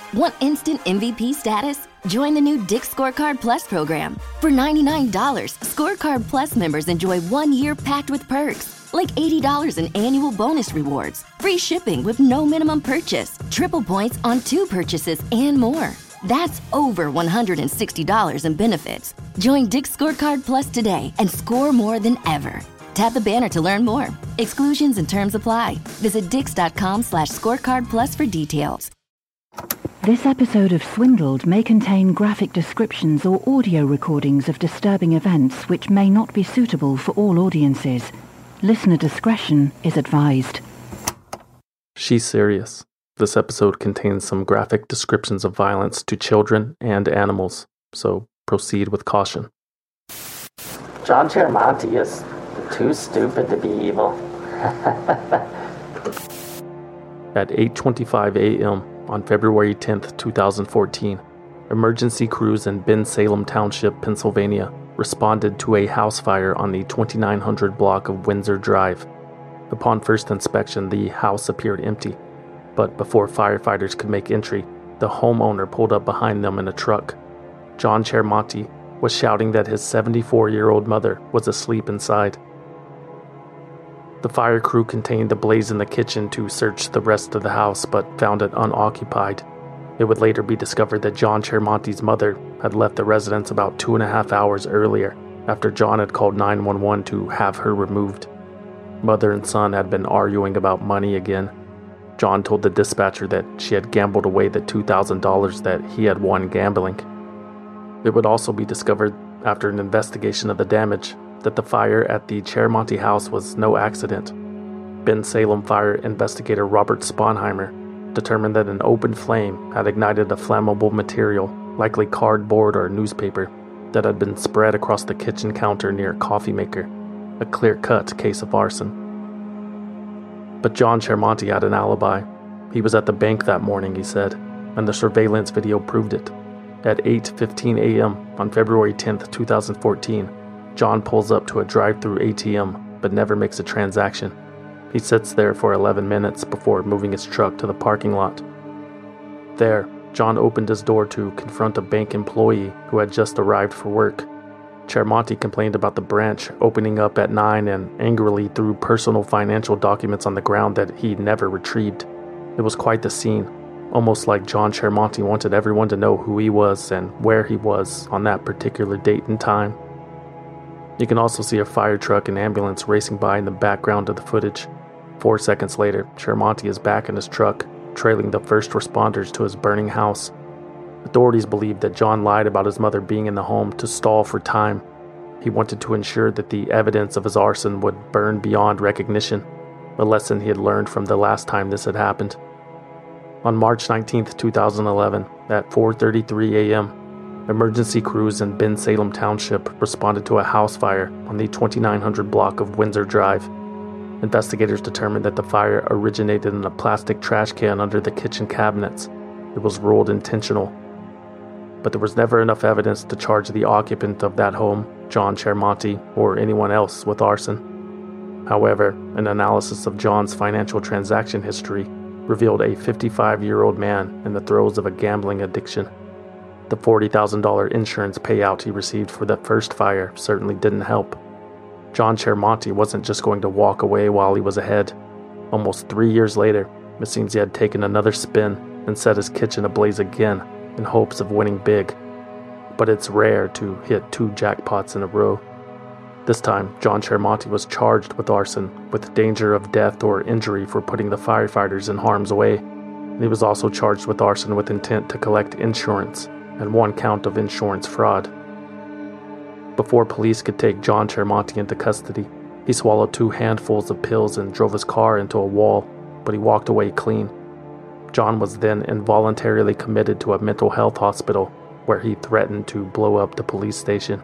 Want instant MVP status? Join the new Dick's Scorecard Plus program. For $99, Scorecard Plus members enjoy 1 year packed with perks, like $80 in annual bonus rewards, free shipping with no minimum purchase, triple points on 2 purchases, and more. That's over $160 in benefits. Join Dick's Scorecard Plus today and score more than ever. Tap the banner to learn more. Exclusions and terms apply. Visit dix.com/scorecardplus for details. This episode of Swindled may contain graphic descriptions or audio recordings of disturbing events which may not be suitable for all audiences. Listener discretion is advised. She's serious. This episode contains some graphic descriptions of violence to children and animals, so proceed with caution. John Chermonti is too stupid to be evil. At 8:25 a.m. on February 10th, 2014, emergency crews in Bensalem Township, Pennsylvania, responded to a house fire on the 2900 block of Windsor Drive. Upon first inspection, the house appeared empty, but before firefighters could make entry, the homeowner pulled up behind them in a truck. John Chermonti was shouting that his 74-year-old mother was asleep inside. The fire crew contained the blaze in the kitchen to search the rest of the house, but found it unoccupied. It would later be discovered that John Chermonti's mother had left the residence about 2.5 hours earlier, after John had called 911 to have her removed. Mother and son had been arguing about money again. John told the dispatcher that she had gambled away the $2,000 that he had won gambling. It would also be discovered, after an investigation of the damage, that the fire at the Chermonti house was no accident. Bensalem fire investigator Robert Sponheimer determined that an open flame had ignited a flammable material, likely cardboard or newspaper, that had been spread across the kitchen counter near a coffee maker, a clear-cut case of arson. But John Chermonti had an alibi. He was at the bank that morning, he said, and the surveillance video proved it. At 8:15 a.m. on February 10th, 2014, John pulls up to a drive-through ATM, but never makes a transaction. He sits there for 11 minutes before moving his truck to the parking lot. There, John opened his door to confront a bank employee who had just arrived for work. Chermonti complained about the branch opening up at 9 and angrily threw personal financial documents on the ground that he'd never retrieved. It was quite the scene, almost like John Chermonti wanted everyone to know who he was and where he was on that particular date and time. You can also see a fire truck and ambulance racing by in the background of the footage. 4 seconds later, Chermonti is back in his truck, trailing the first responders to his burning house. Authorities believe that John lied about his mother being in the home to stall for time. He wanted to ensure that the evidence of his arson would burn beyond recognition, a lesson he had learned from the last time this had happened. On March 19th, 2011, at 4:33 a.m., emergency crews in Bensalem Township responded to a house fire on the 2900 block of Windsor Drive. Investigators determined that the fire originated in a plastic trash can under the kitchen cabinets. It was ruled intentional. But there was never enough evidence to charge the occupant of that home, John Chermonti, or anyone else with arson. However, an analysis of John's financial transaction history revealed a 55-year-old man in the throes of a gambling addiction. The $40,000 insurance payout he received for the first fire certainly didn't help. John Chermonti wasn't just going to walk away while he was ahead. Almost 3 years later, it seems he had taken another spin and set his kitchen ablaze again in hopes of winning big. But it's rare to hit 2 jackpots in a row. This time, John Chermonti was charged with arson, with danger of death or injury for putting the firefighters in harm's way. He was also charged with arson with intent to collect insurance, and 1 count of insurance fraud. Before police could take John Chermonti into custody, he swallowed 2 handfuls of pills and drove his car into a wall, but he walked away clean. John was then involuntarily committed to a mental health hospital, where he threatened to blow up the police station.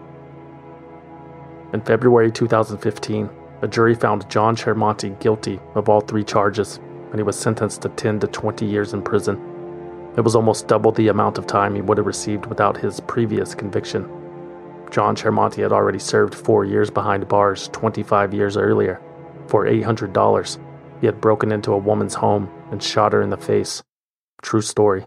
In February 2015, a jury found John Chermonti guilty of all 3 charges, and he was sentenced to 10 to 20 years in prison. It was almost double the amount of time he would have received without his previous conviction. John Chermonti had already served 4 years behind bars 25 years earlier. For $800, he had broken into a woman's home and shot her in the face. True story.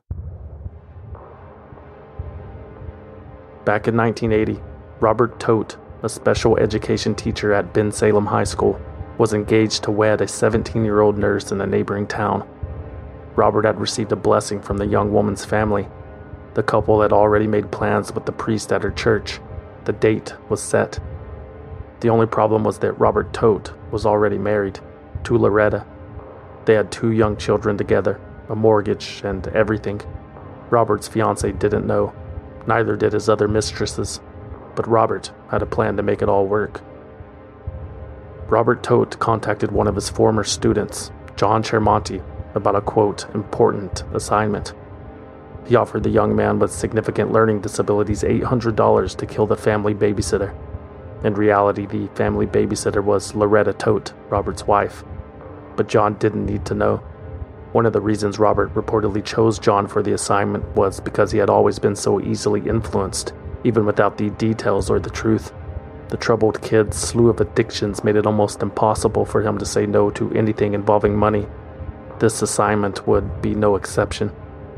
Back in 1980, Robert Todt, a special education teacher at Bensalem High School, was engaged to wed a 17-year-old nurse in a neighboring town. Robert had received a blessing from the young woman's family. The couple had already made plans with the priest at her church. The date was set. The only problem was that Robert Todt was already married to Loretta. They had 2 young children together, a mortgage, and everything. Robert's fiancée didn't know. Neither did his other mistresses. But Robert had a plan to make it all work. Robert Todt contacted one of his former students, John Chermonti, about a, quote, important assignment. He offered the young man with significant learning disabilities $800 to kill the family babysitter. In reality, the family babysitter was Loretta Todt, Robert's wife. But John didn't need to know. One of the reasons Robert reportedly chose John for the assignment was because he had always been so easily influenced, even without the details or the truth. The troubled kid's slew of addictions made it almost impossible for him to say no to anything involving money. This assignment would be no exception.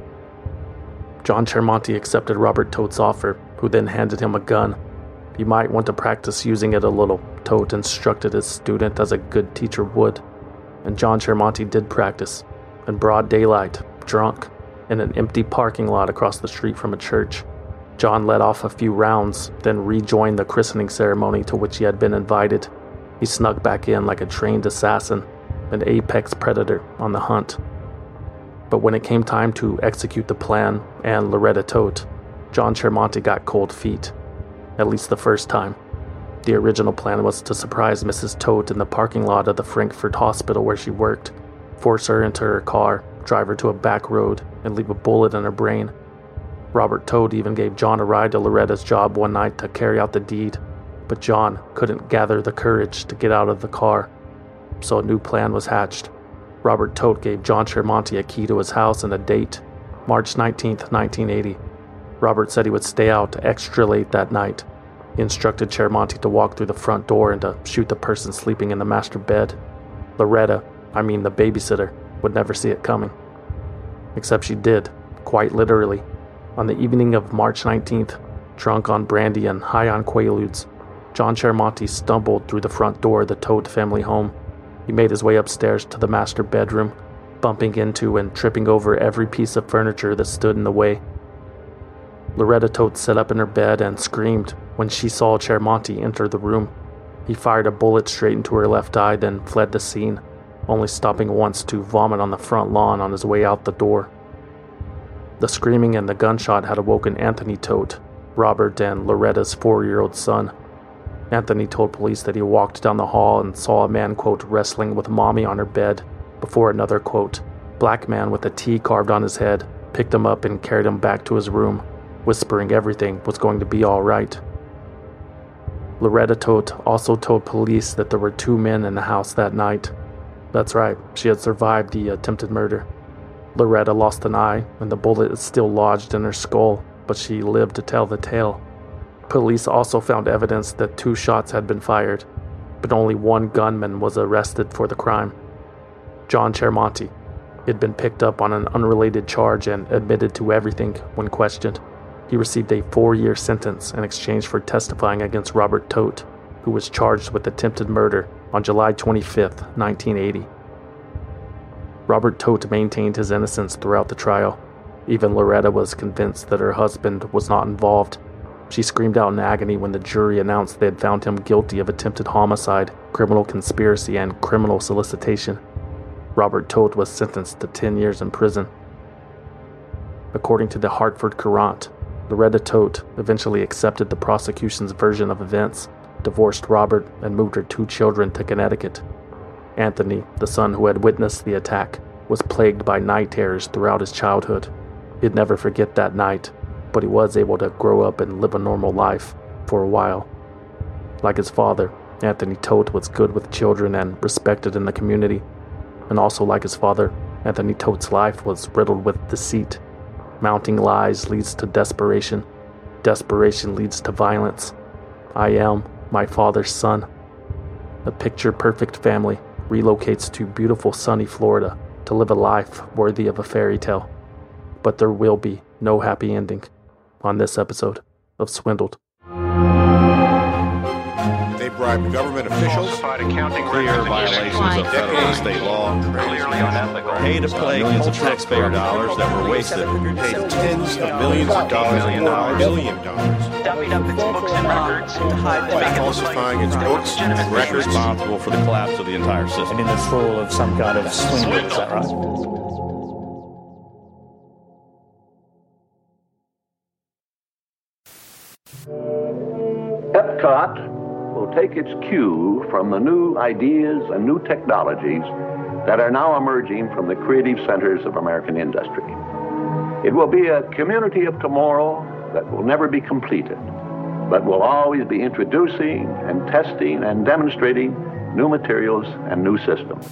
John Chermonti accepted Robert Todt's offer, who then handed him a gun. "You might want to practice using it a little," Todt instructed his student as a good teacher would. And John Chermonti did practice, in broad daylight, drunk, in an empty parking lot across the street from a church. John let off a few rounds, then rejoined the christening ceremony to which he had been invited. He snuck back in like a trained assassin, an apex predator on the hunt. But when it came time to execute the plan and Loretta Todt, John Chermonti got cold feet. At least the first time. The original plan was to surprise Mrs. Todt in the parking lot of the Frankfurt hospital where she worked, force her into her car, drive her to a back road, and leave a bullet in her brain. Robert Todt even gave John a ride to Loretta's job one night to carry out the deed, but John couldn't gather the courage to get out of the car. So a new plan was hatched. Robert Todt gave John Chermonti a key to his house and a date, March 19th, 1980. Robert said he would stay out extra late that night. He instructed Chermonti to walk through the front door and to shoot the person sleeping in the master bed. Loretta, the babysitter, would never see it coming. Except she did, quite literally. On the evening of March 19th, drunk on brandy and high on Quaaludes, John Chermonti stumbled through the front door of the Todt family home. He made his way upstairs to the master bedroom, bumping into and tripping over every piece of furniture that stood in the way. Loretta Todt sat up in her bed and screamed when she saw Chermonti enter the room. He fired a bullet straight into her left eye, then fled the scene, only stopping once to vomit on the front lawn on his way out the door. The screaming and the gunshot had awoken Anthony Todt, Robert and Loretta's 4-year-old son. Anthony told police that he walked down the hall and saw a man, quote, wrestling with mommy on her bed, before another, quote, black man with a T carved on his head picked him up and carried him back to his room, whispering everything was going to be all right. Loretta Todt also told police that there were 2 men in the house that night. That's right, she had survived the attempted murder. Loretta lost an eye, and the bullet is still lodged in her skull, but she lived to tell the tale. Police also found evidence that 2 shots had been fired, but only 1 gunman was arrested for the crime. John Chermonti. He had been picked up on an unrelated charge and admitted to everything when questioned. He received a 4-year sentence in exchange for testifying against Robert Todt, who was charged with attempted murder on July 25, 1980. Robert Todt maintained his innocence throughout the trial. Even Loretta was convinced that her husband was not involved. She screamed out in agony when the jury announced they had found him guilty of attempted homicide, criminal conspiracy, and criminal solicitation. Robert Todt was sentenced to 10 years in prison. According to the Hartford Courant, Loretta Todt eventually accepted the prosecution's version of events, divorced Robert, and moved her 2 children to Connecticut. Anthony, the son who had witnessed the attack, was plagued by night terrors throughout his childhood. He'd never forget that night, but he was able to grow up and live a normal life for a while. Like his father, Anthony Todt was good with children and respected in the community. And also like his father, Anthony Todt's life was riddled with deceit. Mounting lies leads to desperation. Desperation leads to violence. I am my father's son. A picture-perfect family relocates to beautiful sunny Florida to live a life worthy of a fairy tale. But there will be no happy ending on this episode of Swindled. They bribed government officials, clear violations of federal and state law, pay to play millions of taxpayer dollars that were wasted, paid tens of millions of dollars, $1 billion, dummied up its books and records to hide the falsifying its books and records, responsible for the collapse of the entire system. And in this role of some kind of swindle, is that right? Epcot will take its cue from the new ideas and new technologies that are now emerging from the creative centers of American industry. It will be a community of tomorrow that will never be completed, but will always be introducing and testing and demonstrating new materials and new systems.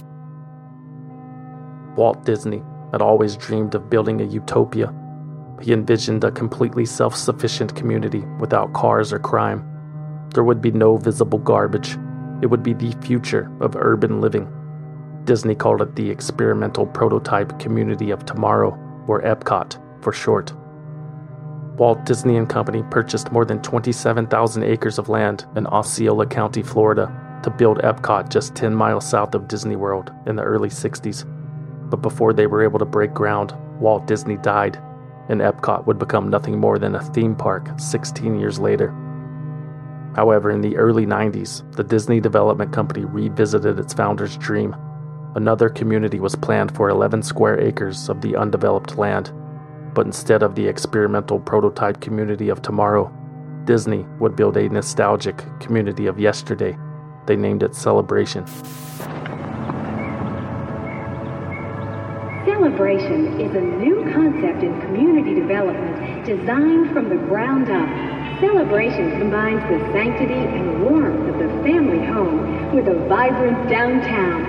Walt Disney had always dreamed of building a utopia. He envisioned a completely self-sufficient community without cars or crime. There would be no visible garbage. It would be the future of urban living. Disney called it the Experimental Prototype Community of Tomorrow, or EPCOT for short. Walt Disney and Company purchased more than 27,000 acres of land in Osceola County, Florida, to build EPCOT just 10 miles south of Disney World in the early 60s. But before they were able to break ground, Walt Disney died, and EPCOT would become nothing more than a theme park 16 years later. However, in the early 90s, the Disney Development Company revisited its founder's dream. Another community was planned for 11 square acres of the undeveloped land, but instead of the Experimental Prototype Community of Tomorrow, Disney would build a nostalgic community of yesterday. They named it Celebration. Celebration is a new concept in community development designed from the ground up. Celebration combines the sanctity and warmth of the family home with a vibrant downtown.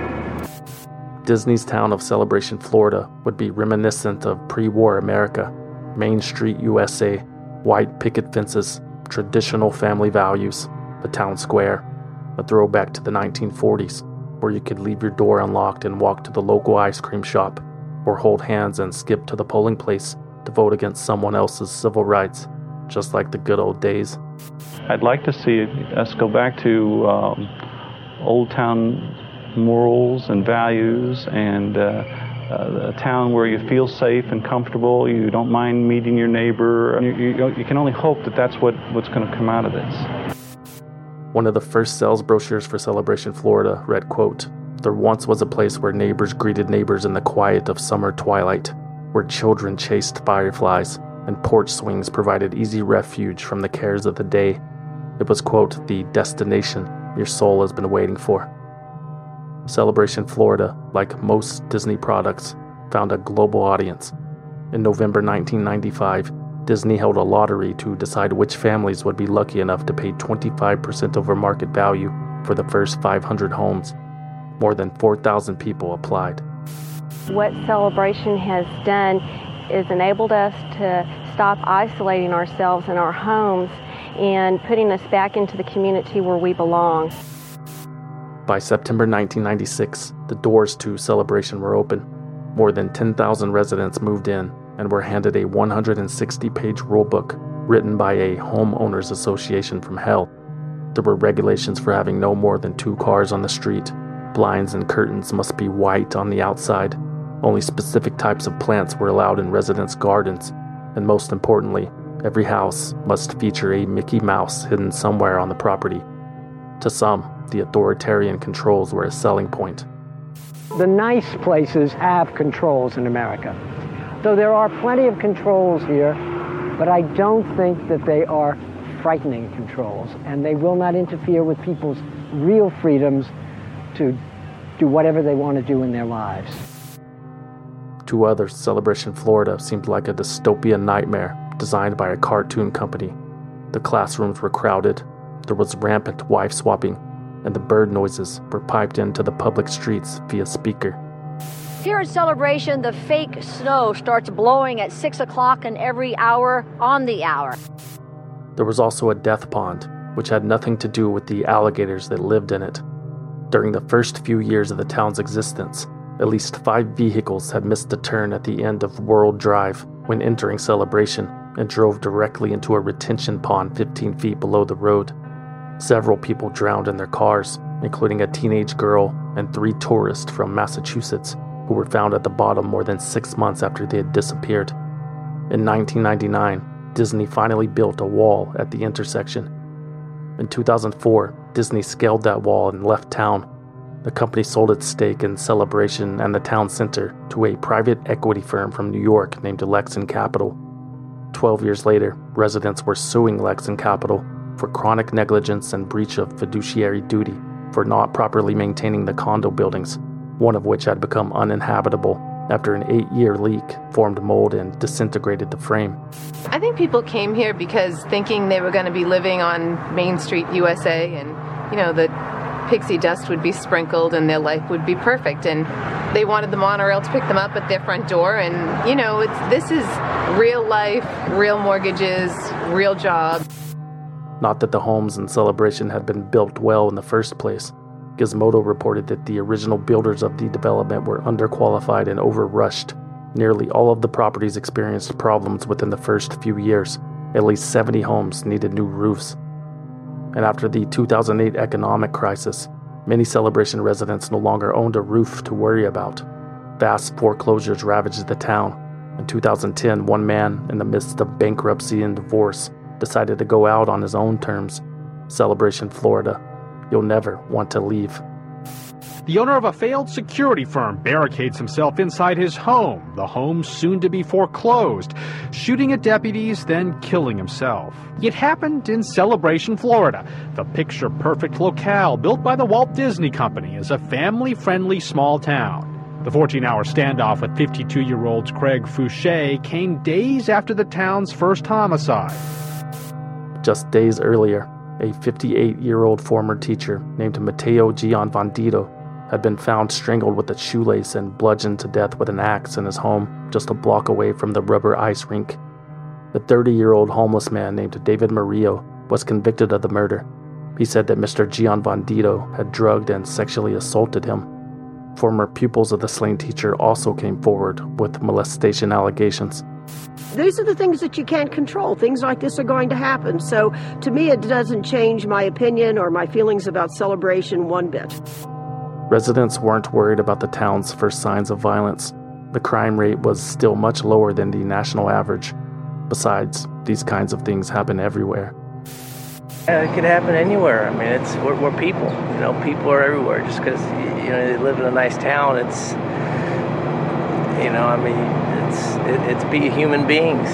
Disney's town of Celebration, Florida would be reminiscent of pre-war America, Main Street, USA, white picket fences, traditional family values, the town square, a throwback to the 1940s, where you could leave your door unlocked and walk to the local ice cream shop, or hold hands and skip to the polling place to vote against someone else's civil rights, just like the good old days. I'd like to see us go back to old town morals and values, and a town where you feel safe and comfortable, you don't mind meeting your neighbor. You can only hope that that's what's going to come out of this. One of the first sales brochures for Celebration, Florida read, quote, "There once was a place where neighbors greeted neighbors in the quiet of summer twilight, where children chased fireflies, and porch swings provided easy refuge from the cares of the day. It was, quote, the destination your soul has been waiting for." Celebration, Florida, like most Disney products, found a global audience. In November 1995, Disney held a lottery to decide which families would be lucky enough to pay 25% over market value for the first 500 homes. More than 4,000 people applied. What Celebration has done is enabled us to stop isolating ourselves in our homes and putting us back into the community where we belong. By September 1996, the doors to Celebration were open. More than 10,000 residents moved in and were handed a 160-page rulebook written by a homeowners association from hell. There were regulations for having no more than 2 cars on the street. Blinds and curtains must be white on the outside. Only specific types of plants were allowed in residents' gardens. And most importantly, every house must feature a Mickey Mouse hidden somewhere on the property. To some, the authoritarian controls were a selling point. The nice places have controls in America. Though there are plenty of controls here, but I don't think that they are frightening controls, and they will not interfere with people's real freedoms to do whatever they want to do in their lives. To others, Celebration, Florida seemed like a dystopian nightmare designed by a cartoon company. The classrooms were crowded, there was rampant wife swapping, and the bird noises were piped into the public streets via speaker. Here at Celebration, the fake snow starts blowing at 6 o'clock and every hour on the hour. There was also a death pond, which had nothing to do with the alligators that lived in it. During the first few years of the town's existence, At least 5 vehicles had missed a turn at the end of World Drive when entering Celebration and drove directly into a retention pond 15 feet below the road. Several people drowned in their cars, including a teenage girl and 3 tourists from Massachusetts who were found at the bottom more than 6 months after they had disappeared. In 1999, Disney finally built a wall at the intersection. In 2004, Disney scaled that wall and left town. The company sold its stake in Celebration and the town center to a private equity firm from New York named Lexan Capital. 12 years later, residents were suing Lexan Capital for chronic negligence and breach of fiduciary duty for not properly maintaining the condo buildings, one of which had become uninhabitable after an 8-year leak formed mold and disintegrated the frame. I think people came here because thinking they were going to be living on Main Street, USA, and, the pixie dust would be sprinkled and their life would be perfect. And they wanted the monorail to pick them up at their front door. And, this is real life, real mortgages, real jobs. Not that the homes in Celebration had been built well in the first place. Gizmodo reported that the original builders of the development were underqualified and overrushed. Nearly all of the properties experienced problems within the first few years. At least 70 homes needed new roofs. And after the 2008 economic crisis, many Celebration residents no longer owned a roof to worry about. Vast foreclosures ravaged the town. In 2010, one man, in the midst of bankruptcy and divorce, decided to go out on his own terms. Celebration, Florida. You'll never want to leave. The owner of a failed security firm barricades himself inside his home, the home soon to be foreclosed, shooting at deputies, then killing himself. It happened in Celebration, Florida, the picture-perfect locale built by the Walt Disney Company as a family-friendly small town. The 14-hour standoff with 52-year-old Craig Fouché came days after the town's first homicide. Just days earlier, a 58-year-old former teacher named Matteo Gianvandito had been found strangled with a shoelace and bludgeoned to death with an axe in his home just a block away from the rubber ice rink. The 30-year-old homeless man named David Murillo was convicted of the murder. He said that Mr. Gianvandito had drugged and sexually assaulted him. Former pupils of the slain teacher also came forward with molestation allegations. These are the things that you can't control. Things like this are going to happen. So to me, it doesn't change my opinion or my feelings about Celebration one bit. Residents weren't worried about the town's first signs of violence. The crime rate was still much lower than the national average. Besides, these kinds of things happen everywhere. It could happen anywhere. I mean, we're people. People are everywhere. Just because they live in a nice town, it's be human beings.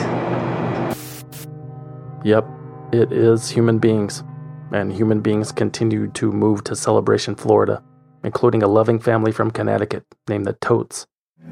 Yep, it is human beings. And human beings continue to move to Celebration, Florida, including a loving family from Connecticut named the Totes.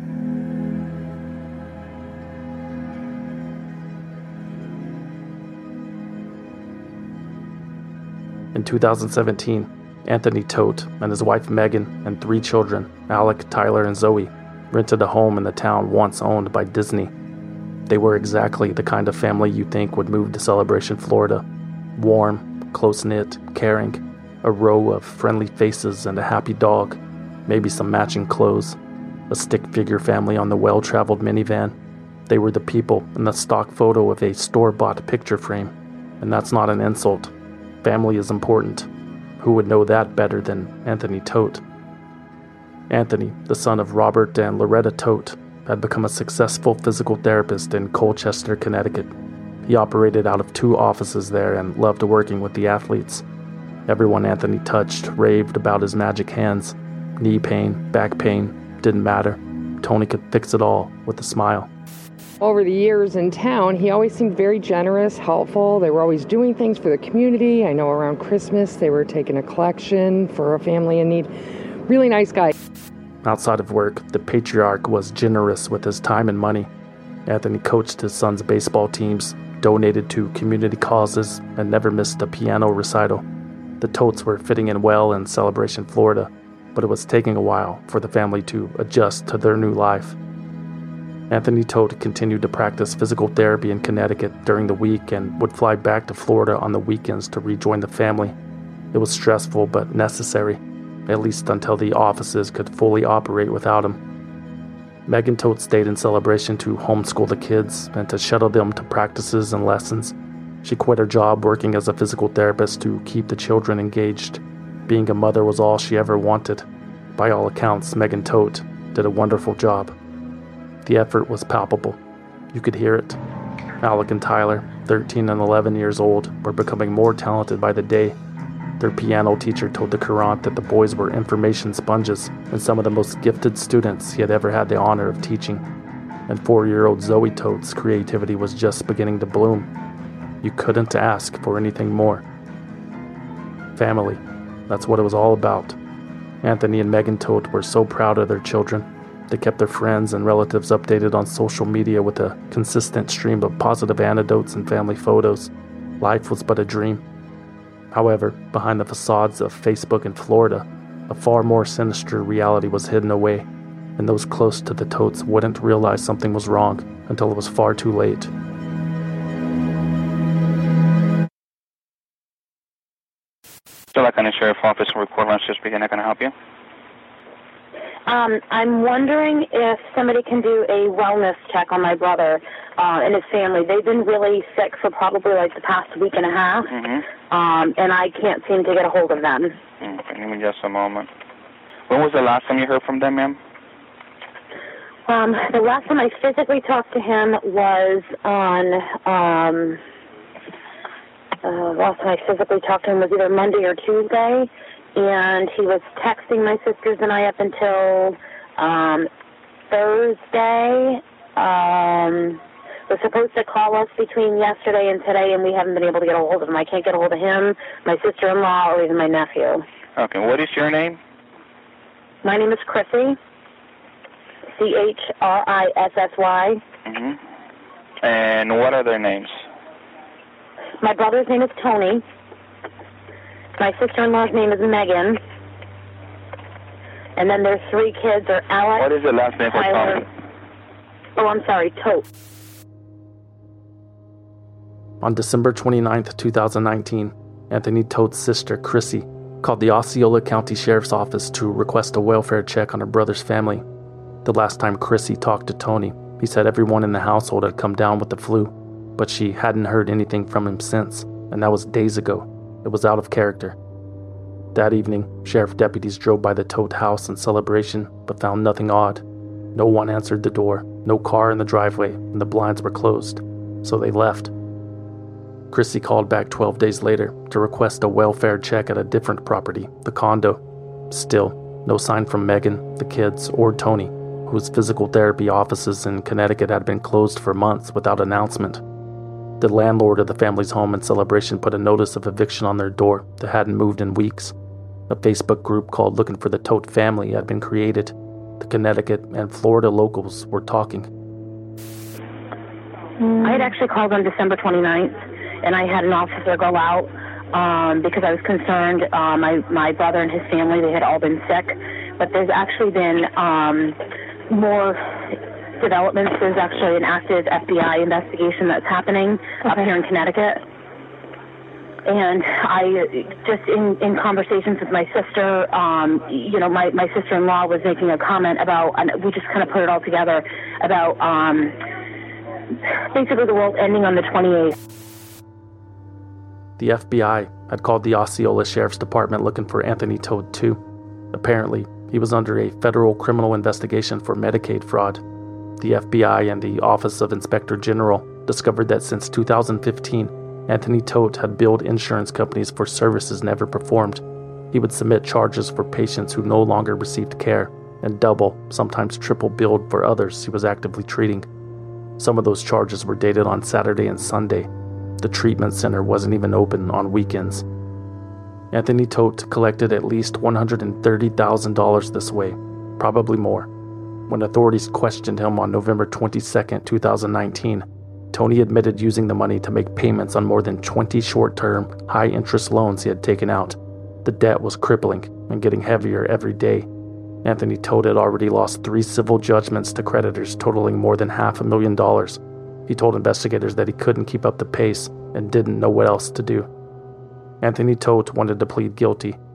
In 2017, Anthony Tote and his wife Megan and 3 children, Alec, Tyler, and Zoe, rented a home in the town once owned by Disney. They were exactly the kind of family you think would move to Celebration, Florida. Warm, close-knit, caring, a row of friendly faces and a happy dog, maybe some matching clothes, a stick figure family on the well-traveled minivan. They were the people in the stock photo of a store-bought picture frame, and that's not an insult. Family is important. Who would know that better than Anthony Tote? Anthony, the son of Robert and Loretta Tote, had become a successful physical therapist in Colchester, Connecticut. He operated out of 2 offices there and loved working with the athletes. Everyone Anthony touched raved about his magic hands. Knee pain, back pain, didn't matter. Tony could fix it all with a smile. Over the years in town, he always seemed very generous, helpful. They were always doing things for the community. I know around Christmas they were taking a collection for a family in need. Really nice guy. Outside of work, the patriarch was generous with his time and money. Anthony coached his son's baseball teams, donated to community causes, and never missed a piano recital. The Totes were fitting in well in Celebration, Florida, but it was taking a while for the family to adjust to their new life. Anthony Tote continued to practice physical therapy in Connecticut during the week and would fly back to Florida on the weekends to rejoin the family. It was stressful but necessary. at least until the offices could fully operate without him. Megan Todt stayed in Celebration to homeschool the kids and to shuttle them to practices and lessons. She quit her job working as a physical therapist to keep the children engaged. Being a mother was all she ever wanted. By all accounts, Megan Todt did a wonderful job. The effort was palpable. You could hear it. Alec and Tyler, 13 and 11 years old, were becoming more talented by the day. Their piano teacher told the Courant that the boys were information sponges and some of the most gifted students he had ever had the honor of teaching. And 4-year-old Zoe Todt's creativity was just beginning to bloom. You couldn't ask for anything more. Family, that's what it was all about. Anthony and Megan Todt were so proud of their children. They kept their friends and relatives updated on social media with a consistent stream of positive anecdotes and family photos. Life was but a dream. However, behind the facades of Facebook in Florida, a far more sinister reality was hidden away, and those close to the Todts wouldn't realize something was wrong until it was far too late. Select County Sheriff Office, record line, just speaking. How can I help you? I'm wondering if somebody can do a wellness check on my brother and his family. They've been really sick for probably like the past week and a half, and I can't seem to get a hold of them. Okay, give me just a moment. When was the last time you heard from them, ma'am? The last time I physically talked to him was on, either Monday or Tuesday. And he was texting my sisters and I up until Thursday. Was supposed to call us between yesterday and today, and we haven't been able to get a hold of him. I can't get a hold of him, my sister-in-law, or even my nephew. Okay, what is your name? My name is Chrissy, Chrisssy. And what are their names? My brother's name is Tony. My sister-in-law's name is Megan. And then their 3 kids are Alex. What is the last name Tyler, for Tony? Oh, I'm sorry, Todt. On December 29th, 2019, Anthony Todt's sister, Chrissy, called the Osceola County Sheriff's Office to request a welfare check on her brother's family. The last time Chrissy talked to Tony, he said everyone in the household had come down with the flu, but she hadn't heard anything from him since, and that was days ago. It was out of character. That evening, sheriff deputies drove by the Todt house in Celebration, but found nothing odd. No one answered the door, no car in the driveway, and the blinds were closed, so they left. Chrissy called back 12 days later to request a welfare check at a different property, the condo. Still, no sign from Megan, the kids, or Tony, whose physical therapy offices in Connecticut had been closed for months without announcement. The landlord of the family's home in Celebration put a notice of eviction on their door that hadn't moved in weeks. A Facebook group called Looking for the Todt Family had been created. The Connecticut and Florida locals were talking. I had actually called on December 29th, and I had an officer go out because I was concerned. My brother and his family, they had all been sick, but there's actually been more developments. There's actually an active FBI investigation that's happening up here in Connecticut. And I just, in conversations with my sister, my sister-in-law was making a comment about, and we just kind of put it all together, about basically the world ending on the 28th. The FBI had called the Osceola Sheriff's Department looking for Anthony Todt too. Apparently, he was under a federal criminal investigation for Medicaid fraud. The FBI and the Office of Inspector General discovered that since 2015, Anthony Todt had billed insurance companies for services never performed. He would submit charges for patients who no longer received care, and double, sometimes triple billed for others he was actively treating. Some of those charges were dated on Saturday and Sunday. The treatment center wasn't even open on weekends. Anthony Todt collected at least $130,000 this way, probably more. When authorities questioned him on November 22, 2019, Tony admitted using the money to make payments on more than 20 short-term, high-interest loans he had taken out. The debt was crippling and getting heavier every day. Anthony Todt had already lost 3 civil judgments to creditors totaling more than $500,000. He told investigators that he couldn't keep up the pace and didn't know what else to do. Anthony Todt wanted to plead guilty.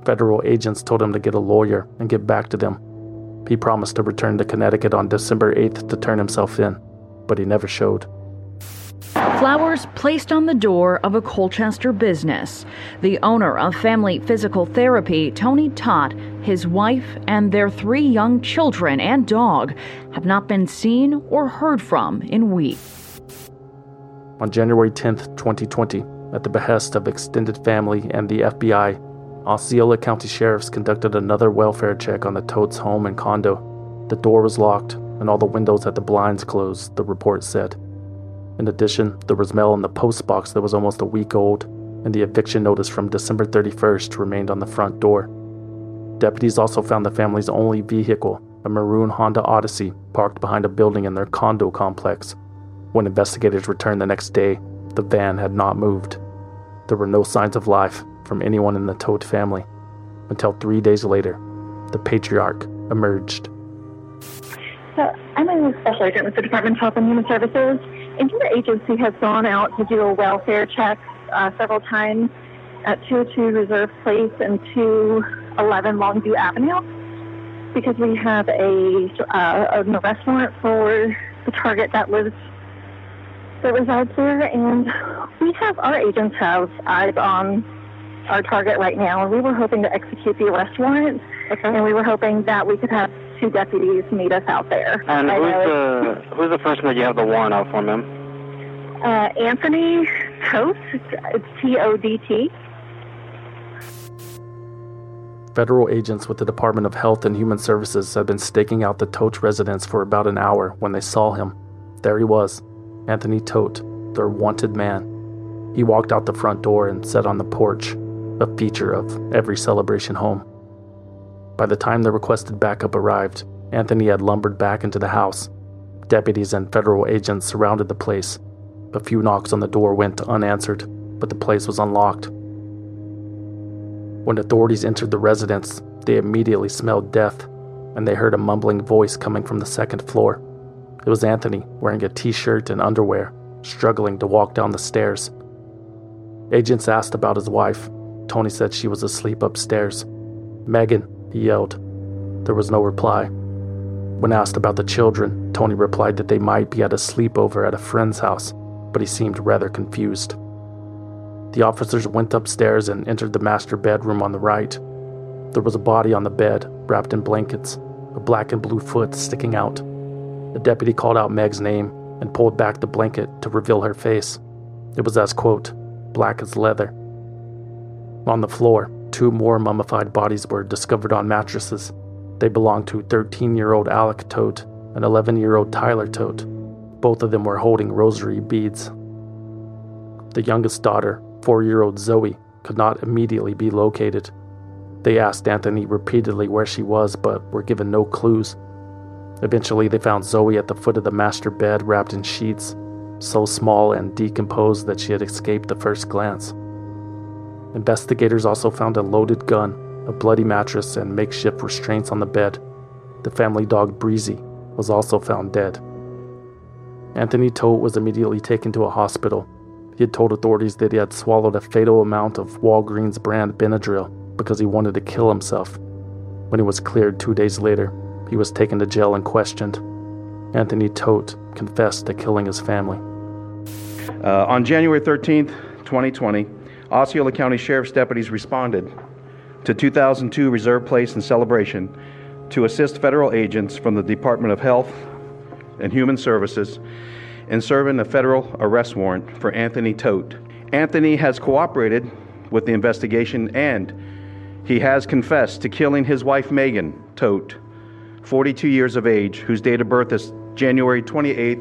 Federal agents told him to get a lawyer and get back to them. He promised to return to Connecticut on December 8th to turn himself in, but he never showed. Flowers placed on the door of a Colchester business. The owner of Family Physical Therapy, Tony Tott, his wife, and their 3 young children and dog have not been seen or heard from in weeks. On January 10th, 2020, at the behest of extended family and the FBI, Osceola County sheriffs conducted another welfare check on the Totes' home and condo. The door was locked, and all the windows had the blinds closed, the report said. In addition, there was mail in the post box that was almost a week old, and the eviction notice from December 31st remained on the front door. Deputies also found the family's only vehicle, a maroon Honda Odyssey, parked behind a building in their condo complex. When investigators returned the next day, the van had not moved. There were no signs of life from anyone in the Tote family, until 3 days later, the patriarch emerged. So, I'm a special agent with the Department of Health and Human Services, and your agency has gone out to do a welfare check several times at 202 Reserve Place and 211 Longview Avenue, because we have an arrest warrant for the target that resides there, and our agents have eyes on our target right now, and we were hoping to execute the arrest warrant, and we were hoping that we could have 2 deputies meet us out there. And who's the person that you have the warrant out for, ma'am? Anthony Todt. It's T-O-D-T. Federal agents with the Department of Health and Human Services had been staking out the Tote residence for about an hour when they saw him. There he was, Anthony Todt, their wanted man. He walked out the front door and sat on the porch, a feature of every Celebration home. By the time the requested backup arrived, Anthony had lumbered back into the house. Deputies and federal agents surrounded the place. A few knocks on the door went unanswered, but the place was unlocked. When authorities entered the residence, they immediately smelled death, and they heard a mumbling voice coming from the second floor. It was Anthony, wearing a t-shirt and underwear, struggling to walk down the stairs. Agents asked about his wife. Tony said she was asleep upstairs. "Megan," he yelled. There was no reply. When asked about the children, Tony replied that they might be at a sleepover at a friend's house, but he seemed rather confused. The officers went upstairs and entered the master bedroom on the right. There was a body on the bed, wrapped in blankets, a black and blue foot sticking out. The deputy called out Meg's name and pulled back the blanket to reveal her face. It was as, quote, black as leather. On the floor, 2 more mummified bodies were discovered on mattresses. They belonged to 13-year-old Alec Todt and 11-year-old Tyler Todt. Both of them were holding rosary beads. The youngest daughter, 4-year-old Zoe, could not immediately be located. They asked Anthony repeatedly where she was, but were given no clues. Eventually, they found Zoe at the foot of the master bed wrapped in sheets, so small and decomposed that she had escaped the first glance. Investigators also found a loaded gun, a bloody mattress, and makeshift restraints on the bed. The family dog Breezy was also found dead. Anthony Todt was immediately taken to a hospital. He had told authorities that he had swallowed a fatal amount of Walgreens brand Benadryl because he wanted to kill himself. When he was cleared 2 days later, he was taken to jail and questioned. Anthony Todt confessed to killing his family. On January 13th, 2020, Osceola County Sheriff's deputies responded to 2002 Reserve Place and Celebration to assist federal agents from the Department of Health and Human Services in serving a federal arrest warrant for Anthony Todt. Anthony has cooperated with the investigation, and he has confessed to killing his wife Megan Todt, 42 years of age, whose date of birth is January 28,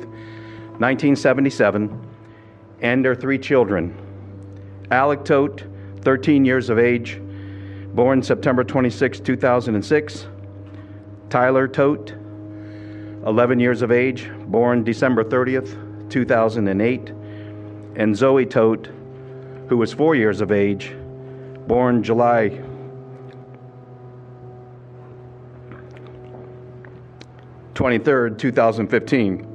1977, and their 3 children. Alec Todt, 13 years of age, born September 26, 2006. Tyler Todt, 11 years of age, born December 30th, 2008. And Zoe Todt, who was 4 years of age, born July 23rd, 2015.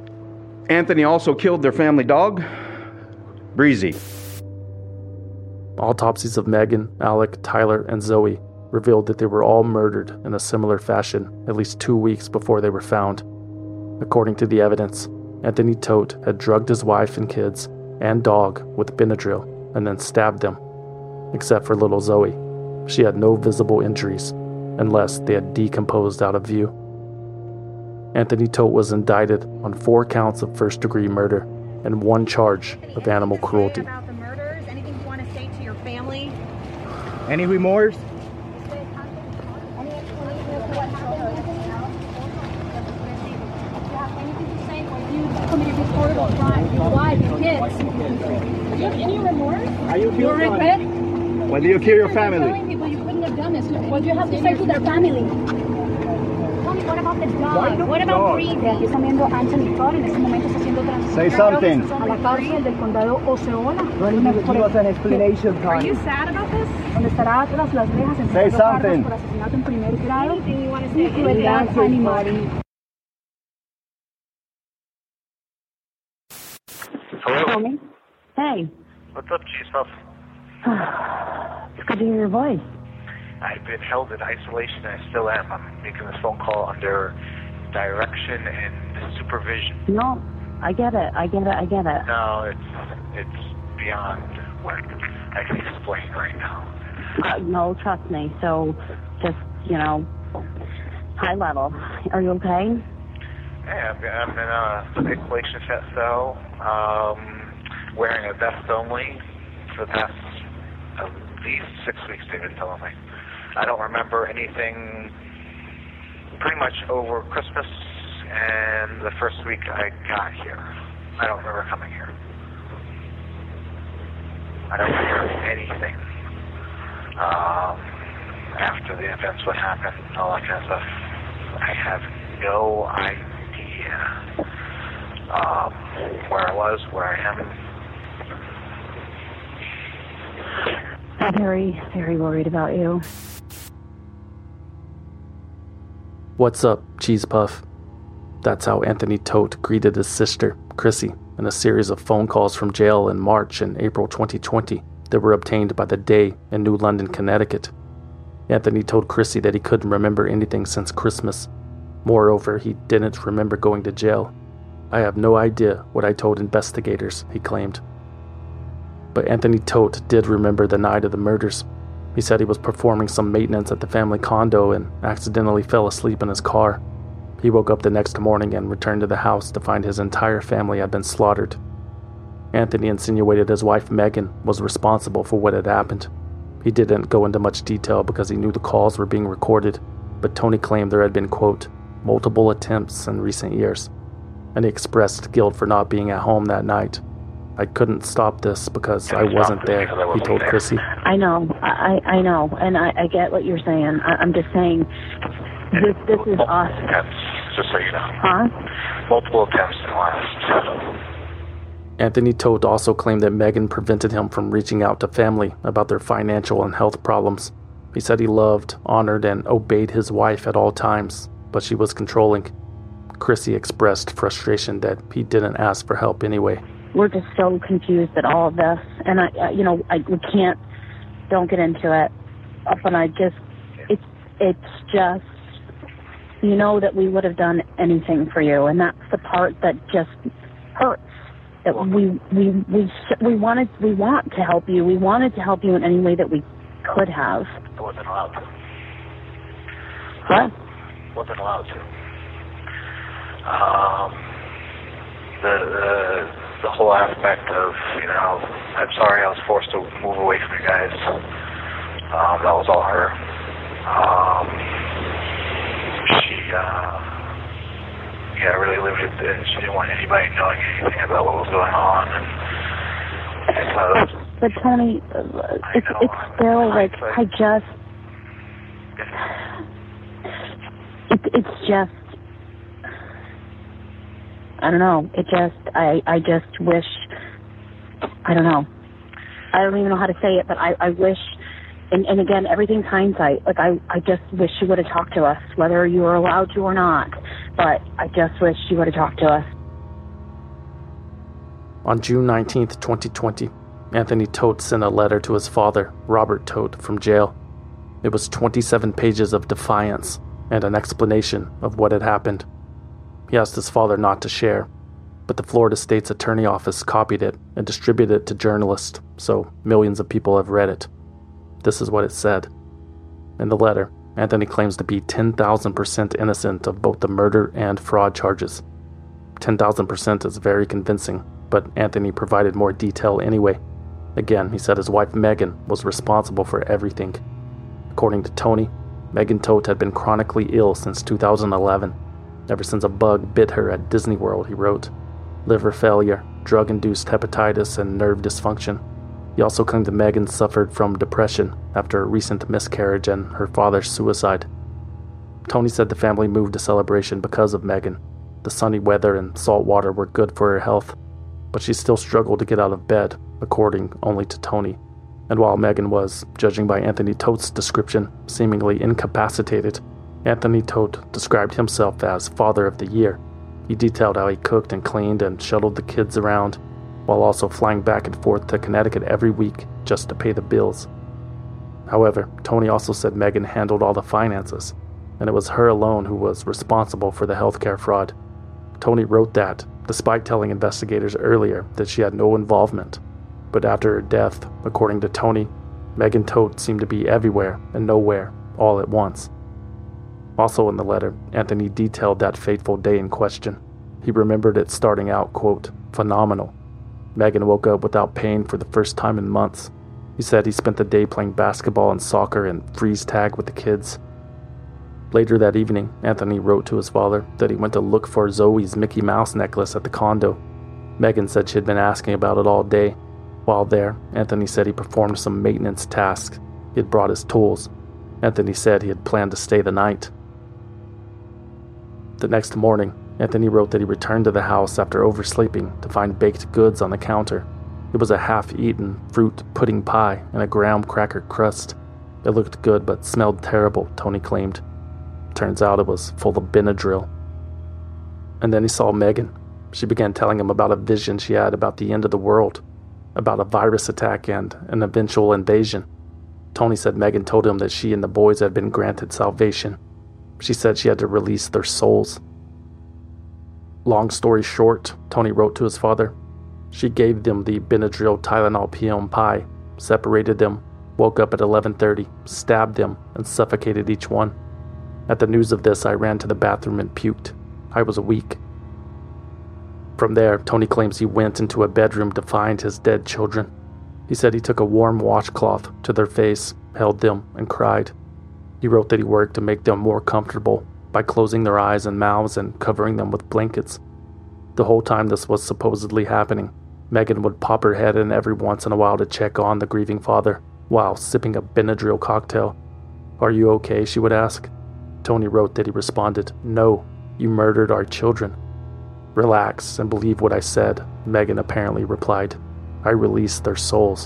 Anthony also killed their family dog, Breezy. Autopsies of Megan, Alec, Tyler, and Zoe revealed that they were all murdered in a similar fashion at least 2 weeks before they were found. According to the evidence, Anthony Todt had drugged his wife and kids and dog with Benadryl and then stabbed them, except for little Zoe. She had no visible injuries, unless they had decomposed out of view. Anthony Todt was indicted on 4 counts of first-degree murder and 1 charge of animal cruelty. About the murders, anything you want to say to your family? Any remorse? Horrible crime, your wife, your kids. Do you have any remorse? Are you You regret? Why do you kill your family? You're telling people you couldn't have done this. What do you have to say to their family? Tell me, what about the dog? What about breathing? Está viendo Anthony Todt en este momento está siendo transferido Say something. a la cárcel del condado Osceola. Give us an explanation, Are you sad about this? Donde estará tras las rejas en Say something. por asesinato en primer grado. Anything you want to say? Y crueldad animal. Hello? Hey, What's up, Cheese Puff? it's good to hear your voice. I've been held in isolation, and I still am. I'm making this phone call under direction and supervision. No, I get it. No, it's beyond what I can explain right now. No, trust me. So, just, high level. Are you okay? Yeah, I'm in a isolation cell, wearing a vest only for the past at least 6 weeks, they've been telling me. I don't remember anything pretty much over Christmas and the first week I got here. I don't remember coming here. I don't remember anything after the events would happen, all that kind of stuff. I have no idea where I was, where I am. I'm very, very worried about you. What's up, Cheese Puff? That's how Anthony Todt greeted his sister, Chrissy, in a series of phone calls from jail in March and April 2020 that were obtained by The Day in New London, Connecticut. Anthony told Chrissy that he couldn't remember anything since Christmas. Moreover, he didn't remember going to jail. I have no idea what I told investigators, he claimed. But Anthony Todt did remember the night of the murders. He said he was performing some maintenance at the family condo and accidentally fell asleep in his car. He woke up the next morning and returned to the house to find his entire family had been slaughtered. Anthony insinuated his wife Megan was responsible for what had happened. He didn't go into much detail because he knew the calls were being recorded, but Tony claimed there had been, quote, multiple attempts in recent years, and he expressed guilt for not being at home that night. I couldn't stop this because I wasn't there, he told Chrissy. I know, I know, and I get what you're saying. I'm just saying, this is us. Attempts, just so you know. Huh? Multiple attempts in the last. Anthony Todt also claimed that Megan prevented him from reaching out to family about their financial and health problems. He said he loved, honored, and obeyed his wife at all times, but she was controlling. Chrissy expressed frustration that he didn't ask for help anyway. We're just so confused at all of this, and we can't. Don't get into it. But it's just, that we would have done anything for you, and that's the part that just hurts. That we want to help you. We wanted to help you in any way that we could have. I wasn't allowed to. What? Wasn't allowed to. The whole aspect of, I'm sorry I was forced to move away from you guys. That was all her. She really limited it. She didn't want anybody knowing anything about what was going on. And so, but Tony, it's still like, it's just, I don't know. I just wish, I don't know. I don't even know how to say it, but I wish, and again, everything's hindsight. Like, I just wish you would have talked to us, whether you were allowed to or not. But I just wish you would have talked to us. On June 19th, 2020, Anthony Todt sent a letter to his father, Robert Todt, from jail. It was 27 pages of defiance and an explanation of what had happened. He asked his father not to share, but the Florida State's Attorney Office copied it and distributed it to journalists, so millions of people have read it. This is what it said. In the letter, Anthony claims to be 10,000% innocent of both the murder and fraud charges. 10,000% is very convincing, but Anthony provided more detail anyway. Again, he said his wife Megan was responsible for everything. According to Tony, Megan Todt had been chronically ill since 2011. Ever since a bug bit her at Disney World, he wrote. Liver failure, drug-induced hepatitis, and nerve dysfunction. He also claimed that Megan suffered from depression after a recent miscarriage and her father's suicide. Tony said the family moved to Celebration because of Megan. The sunny weather and salt water were good for her health, but she still struggled to get out of bed, according only to Tony. And while Megan was, judging by Anthony Todt's description, seemingly incapacitated, Anthony Todt described himself as Father of the Year. He detailed how he cooked and cleaned and shuttled the kids around, while also flying back and forth to Connecticut every week just to pay the bills. However, Tony also said Megan handled all the finances, and it was her alone who was responsible for the healthcare fraud. Tony wrote that, despite telling investigators earlier that she had no involvement. But after her death, according to Tony, Megan Todt seemed to be everywhere and nowhere, all at once. Also in the letter, Anthony detailed that fateful day in question. He remembered it starting out, quote, phenomenal. Megan woke up without pain for the first time in months. He said he spent the day playing basketball and soccer and freeze tag with the kids. Later that evening, Anthony wrote to his father that he went to look for Zoe's Mickey Mouse necklace at the condo. Megan said she had been asking about it all day. While there, Anthony said he performed some maintenance tasks. He had brought his tools. Anthony said he had planned to stay the night. The next morning, Anthony wrote that he returned to the house after oversleeping to find baked goods on the counter. It was a half-eaten fruit pudding pie and a graham cracker crust. It looked good but smelled terrible, Tony claimed. Turns out it was full of Benadryl. And then he saw Megan. She began telling him about a vision she had about the end of the world, about a virus attack and an eventual invasion. Tony said Megan told him that she and the boys had been granted salvation. She said she had to release their souls. Long story short, Tony wrote to his father. She gave them the Benadryl Tylenol PM pie, separated them, woke up at 11:30, stabbed them, and suffocated each one. At the news of this, I ran to the bathroom and puked. I was weak. From there, Tony claims he went into a bedroom to find his dead children. He said he took a warm washcloth to their face, held them, and cried. He wrote that he worked to make them more comfortable by closing their eyes and mouths and covering them with blankets. The whole time this was supposedly happening, Megan would pop her head in every once in a while to check on the grieving father while sipping a Benadryl cocktail. "Are you okay?" she would ask. Tony wrote that he responded, "No, you murdered our children." "Relax and believe what I said," Megan apparently replied. "I released their souls."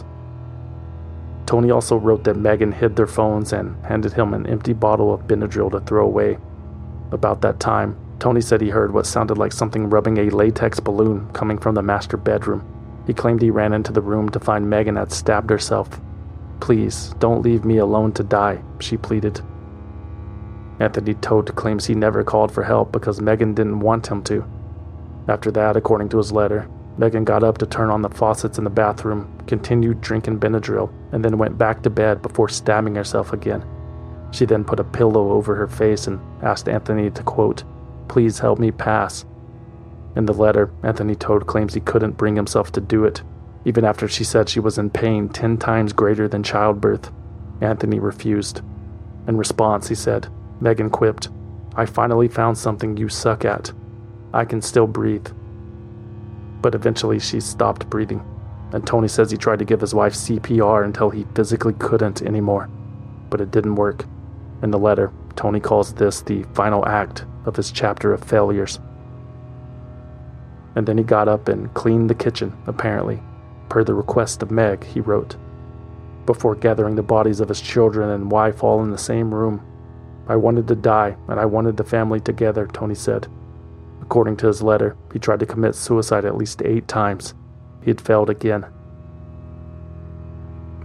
Tony also wrote that Megan hid their phones and handed him an empty bottle of Benadryl to throw away. About that time, Tony said he heard what sounded like something rubbing a latex balloon coming from the master bedroom. He claimed he ran into the room to find Megan had stabbed herself. "Please, don't leave me alone to die," she pleaded. Anthony Todt claims he never called for help because Megan didn't want him to. After that, according to his letter, Megan got up to turn on the faucets in the bathroom, continued drinking Benadryl, and then went back to bed before stabbing herself again. She then put a pillow over her face and asked Anthony to, quote, "Please help me pass." In the letter, Anthony Todt claims he couldn't bring himself to do it, even after she said she was in pain 10 times greater than childbirth. Anthony refused. In response, he said, Megan quipped, "I finally found something you suck at. I can still breathe." But eventually she stopped breathing, and Tony says he tried to give his wife CPR until he physically couldn't anymore, but it didn't work. In the letter, Tony calls this the final act of his chapter of failures. And then he got up and cleaned the kitchen, apparently, per the request of Meg, he wrote, before gathering the bodies of his children and wife all in the same room. "I wanted to die, and I wanted the family together," Tony said. According to his letter, he tried to commit suicide at least 8 times. He had failed again.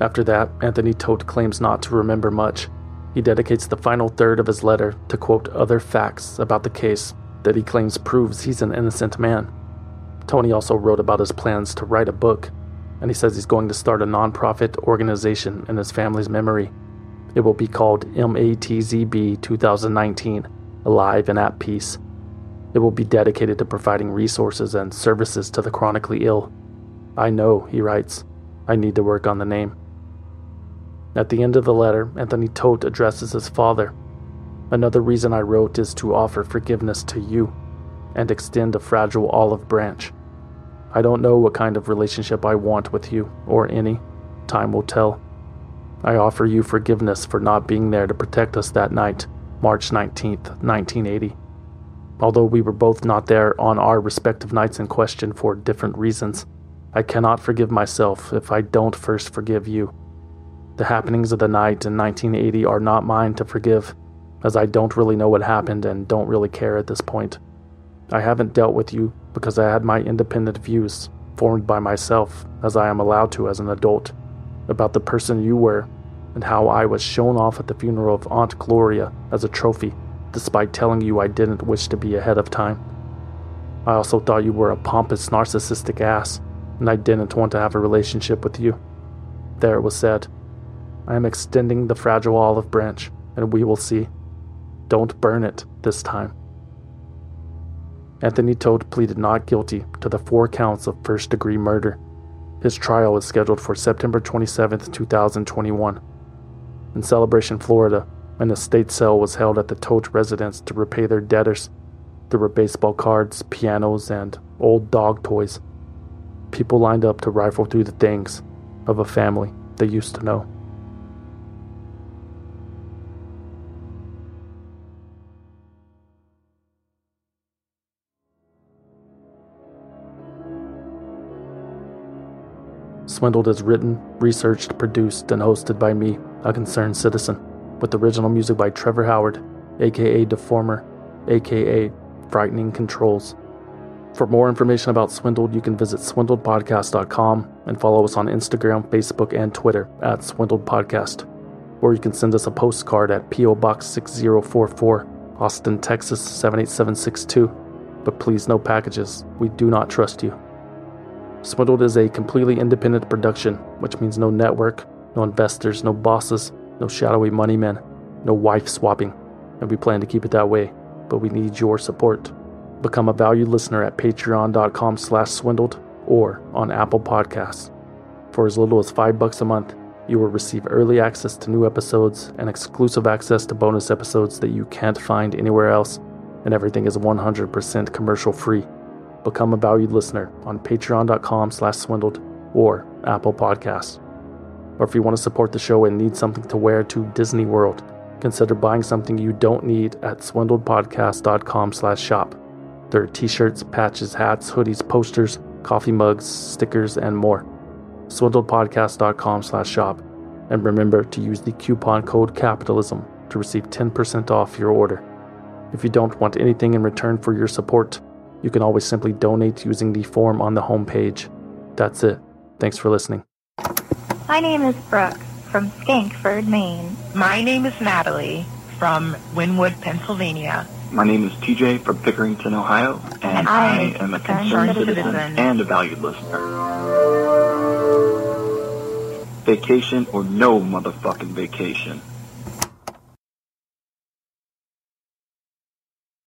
After that, Anthony Todt claims not to remember much. He dedicates the final third of his letter to quote other facts about the case that he claims proves he's an innocent man. Tony also wrote about his plans to write a book, and he says he's going to start a non-profit organization in his family's memory. It will be called MATZB 2019, Alive and at Peace. It will be dedicated to providing resources and services to the chronically ill. I know, he writes, I need to work on the name. At the end of the letter, Anthony Todt addresses his father. Another reason I wrote is to offer forgiveness to you and extend a fragile olive branch. I don't know what kind of relationship I want with you, or any. Time will tell. I offer you forgiveness for not being there to protect us that night, March 19th, 1980. Although we were both not there on our respective nights in question for different reasons, I cannot forgive myself if I don't first forgive you. The happenings of the night in 1980 are not mine to forgive, as I don't really know what happened and don't really care at this point. I haven't dealt with you because I had my independent views, formed by myself, as I am allowed to as an adult, about the person you were and how I was shown off at the funeral of Aunt Gloria as a trophy, despite telling you I didn't wish to be ahead of time. I also thought you were a pompous, narcissistic ass, and I didn't want to have a relationship with you. There it was said. I am extending the fragile olive branch, and we will see. Don't burn it this time. Anthony Todt pleaded not guilty to the 4 counts of first-degree murder. His trial is scheduled for September 27, 2021. In Celebration, Florida, an estate sale was held at the Todt residence to repay their debtors. There were baseball cards, pianos, and old dog toys. People lined up to rifle through the things of a family they used to know. Swindled is written, researched, produced, and hosted by me, a concerned citizen, with original music by Trevor Howard, aka Deformer, aka Frightening Controls. For more information about Swindled, you can visit swindledpodcast.com and follow us on Instagram, Facebook, and Twitter at SwindledPodcast. Or you can send us a postcard at P.O. Box 6044, Austin, Texas 78762. But please, no packages. We do not trust you. Swindled is a completely independent production, which means no network, no investors, no bosses, no shadowy money men, no wife swapping, and we plan to keep it that way, but we need your support. Become a valued listener at patreon.com/swindled or on Apple Podcasts. For as little as $5 a month, you will receive early access to new episodes and exclusive access to bonus episodes that you can't find anywhere else, and everything is 100% commercial free. Become a valued listener on patreon.com/swindled or Apple Podcasts. Or if you want to support the show and need something to wear to Disney World, consider buying something you don't need at swindledpodcast.com/shop. There are t-shirts, patches, hats, hoodies, posters, coffee mugs, stickers, and more. swindledpodcast.com/shop. And remember to use the coupon code CAPITALISM to receive 10% off your order. If you don't want anything in return for your support, you can always simply donate using the form on the homepage. That's it. Thanks for listening. My name is Brooke from Skankford, Maine. My name is Natalie from Wynwood, Pennsylvania. My name is TJ from Pickerington, Ohio, and I am a concerned citizen and a valued listener. Vacation or no motherfucking vacation.